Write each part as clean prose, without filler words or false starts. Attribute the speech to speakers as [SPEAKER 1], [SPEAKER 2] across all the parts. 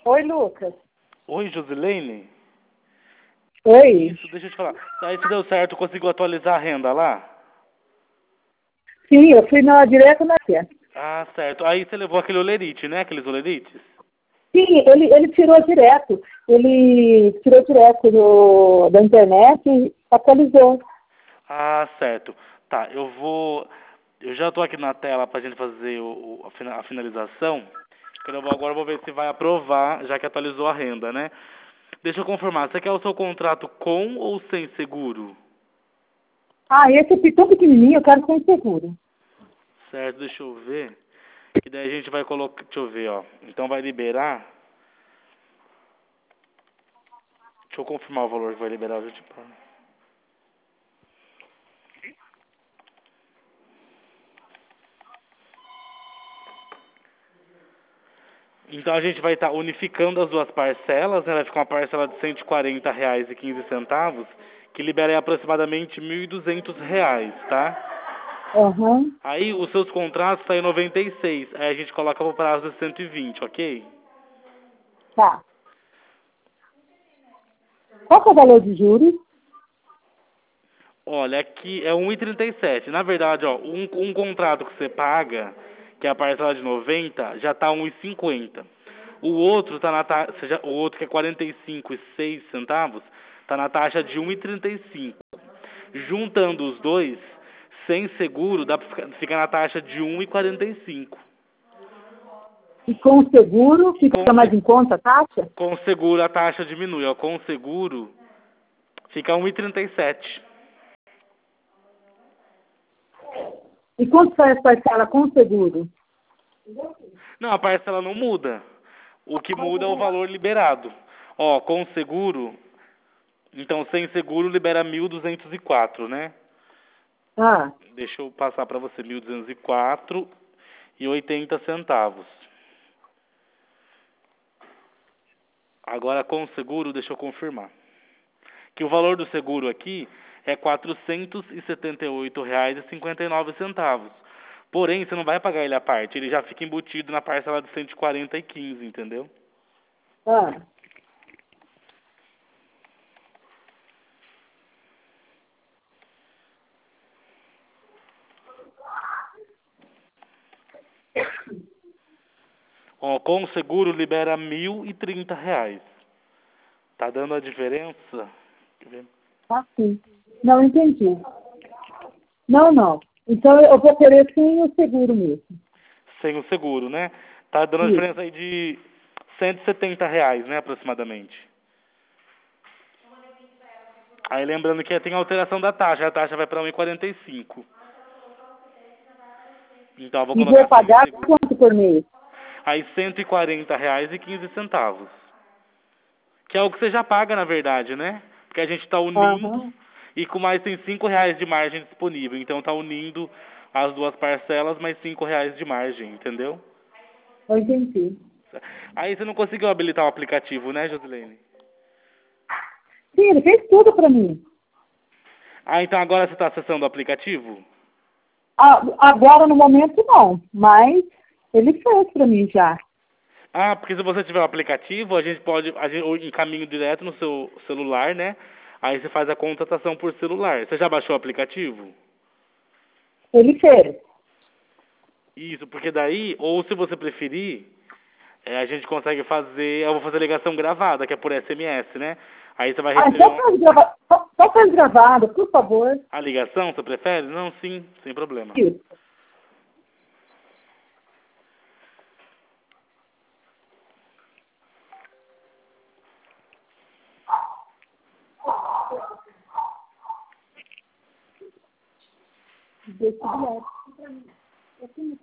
[SPEAKER 1] Oi, Lucas.
[SPEAKER 2] Oi, Josilene?
[SPEAKER 1] Oi.
[SPEAKER 2] Isso, deixa eu te falar. Aí se deu certo, conseguiu atualizar a renda lá?
[SPEAKER 1] Sim, eu fui direto na Fé.
[SPEAKER 2] Ah, certo. Aí você levou aquele olerite, né? Aqueles olerites?
[SPEAKER 1] Sim, ele tirou direto. Ele tirou direto da internet e atualizou.
[SPEAKER 2] Ah, certo. Tá, eu já tô aqui na tela pra gente fazer a finalização. Agora eu vou ver se vai aprovar, já que atualizou a renda, né? Deixa eu confirmar, você quer o seu contrato com ou sem seguro?
[SPEAKER 1] Ah, esse é tão pequenininho, eu quero sem seguro.
[SPEAKER 2] Certo, deixa eu ver. Que daí a gente vai colocar, deixa eu ver, ó. Então vai liberar. Deixa eu confirmar o valor que vai liberar, eu te falo. Então a gente vai estar unificando as duas parcelas, né? Vai ficar uma parcela de R$ 140,15, que libera aí aproximadamente R$ 1.200, tá?
[SPEAKER 1] Aham.
[SPEAKER 2] Aí os seus contratos saem 96, aí a gente coloca o prazo de 120, ok?
[SPEAKER 1] Tá. Qual que é o valor de juros?
[SPEAKER 2] Olha, aqui é 1,37. Na verdade, ó, um contrato que você paga, que é a parcela de 90, já tá 1,50. O outro tá na taxa, o outro que é 45,06 centavos, tá na taxa de 1,35. Juntando os dois, sem seguro, dá pra ficar na taxa de 1,45.
[SPEAKER 1] E com o seguro, fica mais em conta a taxa?
[SPEAKER 2] Com o seguro a taxa diminui, ó, com o seguro fica 1,37.
[SPEAKER 1] E quanto sai a parcela com o seguro?
[SPEAKER 2] Não, a parcela não muda. O que muda é o valor liberado. Ó, com seguro, então sem seguro libera 1.204, né?
[SPEAKER 1] Ah,
[SPEAKER 2] Deixa eu passar para você, 1.204,80 centavos. Agora com seguro, deixa eu confirmar. Que o valor do seguro aqui é R$ 478,59. Porém, você não vai pagar ele à parte, ele já fica embutido na parcela de 140,15, entendeu?
[SPEAKER 1] ah.
[SPEAKER 2] Ó, com o seguro libera R$ 1.030. Tá dando a diferença? Quer ver?
[SPEAKER 1] Ah, sim. Não entendi. Não. Então eu vou querer sem o seguro mesmo.
[SPEAKER 2] Sem o seguro, né? Tá dando a
[SPEAKER 1] Isso.
[SPEAKER 2] diferença aí de R$ 170, né, aproximadamente. Aí lembrando que tem a alteração da taxa, a taxa vai para 1,45. Então eu vou
[SPEAKER 1] E vou
[SPEAKER 2] colocar sem o
[SPEAKER 1] pagar
[SPEAKER 2] seguro.
[SPEAKER 1] quanto por mês?
[SPEAKER 2] Aí R$ 140,15. Que é o que você já paga, na verdade, né? Porque a gente está
[SPEAKER 1] Aham.
[SPEAKER 2] unindo e com mais tem R$ 5 de margem disponível. Então tá unindo as duas parcelas, mais R$ 5 de margem, entendeu?
[SPEAKER 1] Eu entendi.
[SPEAKER 2] Aí você não conseguiu habilitar o aplicativo, né, Josilene?
[SPEAKER 1] Sim, ele fez tudo para mim.
[SPEAKER 2] Ah, então agora você está acessando o aplicativo?
[SPEAKER 1] Ah, agora, no momento, não. Mas ele fez para mim já.
[SPEAKER 2] Ah, porque se você tiver o aplicativo, eu encaminho direto no seu celular, né? Aí você faz a contratação por celular. Você já baixou o aplicativo?
[SPEAKER 1] Ele fez.
[SPEAKER 2] Isso, porque daí, ou se você preferir, a gente consegue fazer, eu vou fazer ligação gravada, que é por SMS, né? Aí você vai
[SPEAKER 1] Ah,
[SPEAKER 2] receber
[SPEAKER 1] então só faz gravado, por favor.
[SPEAKER 2] a ligação, você prefere? Não, sim, sem problema.
[SPEAKER 1] Isso. Deixa eu ver.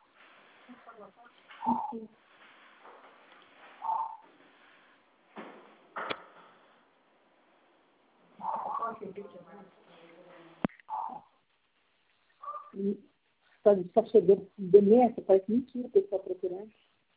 [SPEAKER 1] Está chegando demência, parece mentira o pessoal procurando.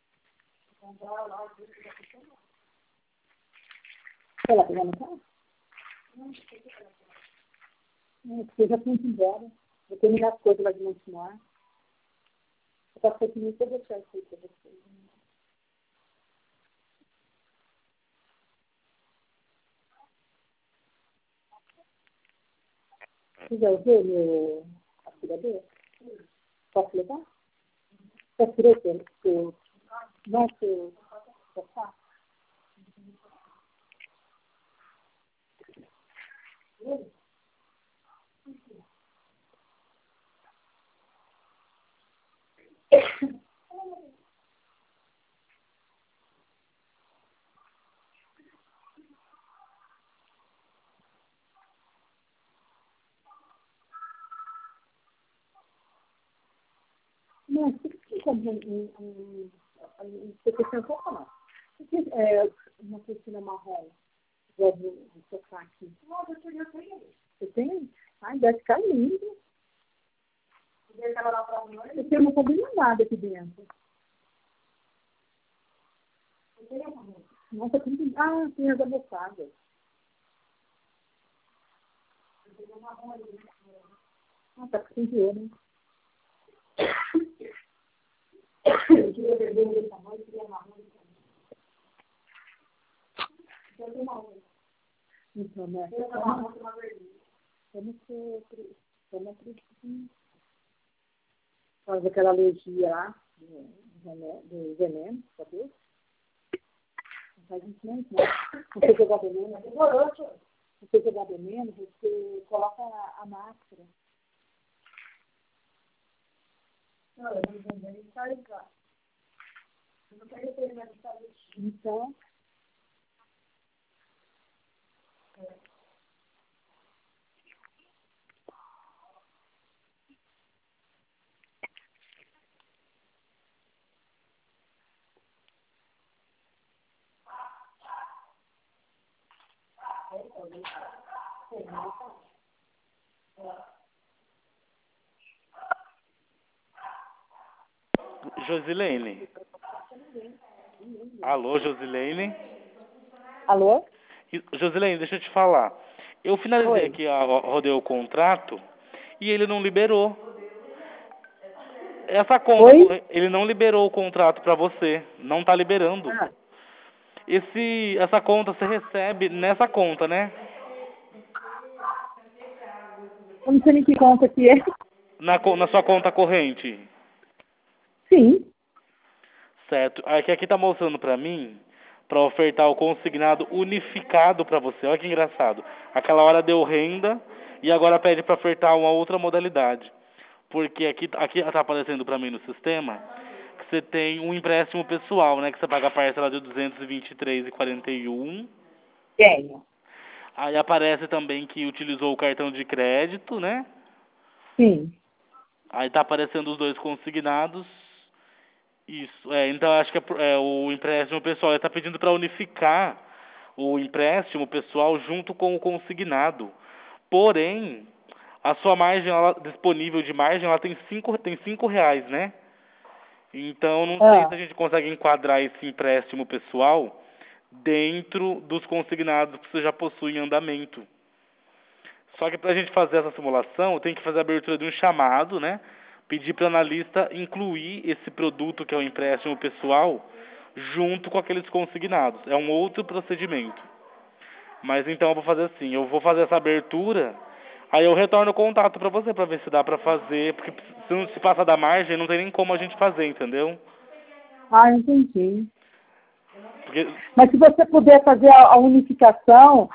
[SPEAKER 1] Quer lá pegar no carro? Não, porque eu já fui embora. Vou terminar as coisas lá de continuar. Eu passei aqui muito, eu vou deixar isso aí para vocês. Você já usou meu aspirador? Posso levar? Você tirou seu nosso sofá? Não, você tem como você quer um pouco não. Uma cortina marrom, igual do sofá aqui. Não, eu tenho. Você tem? Ai, deve ficar lindo. Você não combina nada aqui dentro. Nossa, tem... Ah, tem as almofadas. Ah, tá com dinheiro, né? Então, né? Vamos acreditar. Faz aquela alergia lá, do veneno, sabe? Não faz isso mesmo, não. Você jogar veneno, você jogar veneno, você coloca a máscara. Não, eu não vou nem carregar. Eu não quero ter mais saúde. Então,
[SPEAKER 2] Josilene. Alô, Josilene.
[SPEAKER 1] alô?
[SPEAKER 2] Josilene, deixa eu te falar. Eu finalizei
[SPEAKER 1] Oi.
[SPEAKER 2] aqui, rodei o contrato e ele não liberou. Essa conta,
[SPEAKER 1] Oi?
[SPEAKER 2] ele não liberou o contrato pra você. Não tá liberando.
[SPEAKER 1] Ah,
[SPEAKER 2] Essa conta você recebe nessa conta, né?
[SPEAKER 1] eu não sei nem que conta que é.
[SPEAKER 2] Na sua conta corrente.
[SPEAKER 1] Sim.
[SPEAKER 2] Certo. Aqui tá mostrando pra mim pra ofertar o consignado unificado pra você. Olha que engraçado. Aquela hora deu renda e agora pede pra ofertar uma outra modalidade. Porque aqui tá aparecendo pra mim no sistema que você tem um empréstimo pessoal, né? Que você paga a parcela de 223,41.
[SPEAKER 1] Tenho.
[SPEAKER 2] Aí aparece também que utilizou o cartão de crédito, né?
[SPEAKER 1] Sim.
[SPEAKER 2] Aí tá aparecendo os dois consignados. Isso, então acho que o empréstimo pessoal, ele tá pedindo para unificar o empréstimo pessoal junto com o consignado. Porém, a sua margem disponível de margem, ela tem R$ 5, né? Então, não sei se
[SPEAKER 1] Ah,
[SPEAKER 2] a gente consegue enquadrar esse empréstimo pessoal dentro dos consignados que você já possui em andamento. Só que para a gente fazer essa simulação, tem que fazer a abertura de um chamado, né? Pedir para o analista incluir esse produto, que é o empréstimo pessoal, junto com aqueles consignados. É um outro procedimento. Mas então eu vou fazer assim, eu vou fazer essa abertura, aí eu retorno o contato para você, para ver se dá para fazer, porque se não se passa da margem, não tem nem como a gente fazer, entendeu?
[SPEAKER 1] entendi.
[SPEAKER 2] Porque
[SPEAKER 1] Mas se você puder fazer a unificação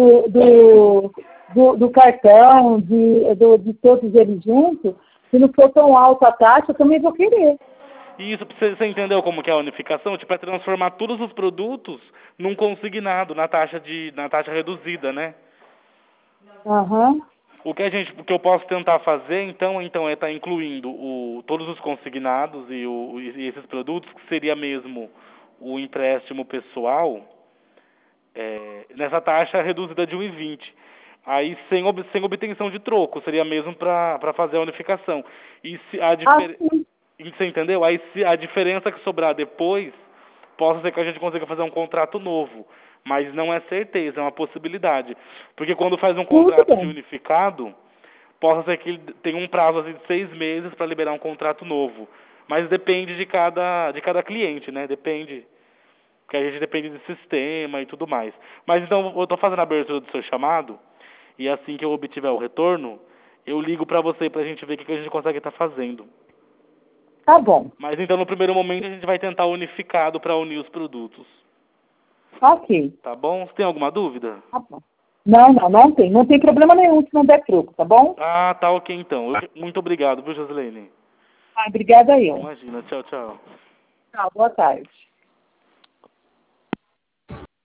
[SPEAKER 1] do cartão, de todos eles juntos, se não for tão alta a taxa, eu também vou querer.
[SPEAKER 2] e isso, você entendeu como que é a unificação? Tipo, é transformar todos os produtos num consignado, na taxa reduzida, né?
[SPEAKER 1] Aham.
[SPEAKER 2] O que eu posso tentar fazer, então é estar incluindo todos os consignados e esses produtos, que seria mesmo o empréstimo pessoal, nessa taxa reduzida de 1,20. Aí, sem obtenção de troco, seria mesmo para fazer a unificação. E se a diferença...
[SPEAKER 1] Assim.
[SPEAKER 2] Você entendeu? Aí, se a diferença que sobrar depois, possa ser que a gente consiga fazer um contrato novo. Mas não é certeza, é uma possibilidade. Porque quando faz um
[SPEAKER 1] Tudo
[SPEAKER 2] contrato de
[SPEAKER 1] bem.
[SPEAKER 2] unificado, possa ser que ele tenha um prazo assim, de 6 meses para liberar um contrato novo. Mas depende de cada cliente, né? Depende. Porque a gente depende do sistema e tudo mais. Mas então eu estou fazendo a abertura do seu chamado, e assim que eu obtiver o retorno, eu ligo pra você pra gente ver o que a gente consegue estar fazendo.
[SPEAKER 1] Tá bom.
[SPEAKER 2] Mas então no primeiro momento a gente vai tentar unificado pra unir os produtos.
[SPEAKER 1] Ok.
[SPEAKER 2] Tá bom? Você tem alguma dúvida?
[SPEAKER 1] Tá bom. Não tem. Não tem problema nenhum se não der troco, tá bom?
[SPEAKER 2] Ah, tá ok então. Muito obrigado, viu, Josilene?
[SPEAKER 1] Ah, obrigada eu.
[SPEAKER 2] Imagina. Tchau, tchau.
[SPEAKER 1] Tchau, boa tarde.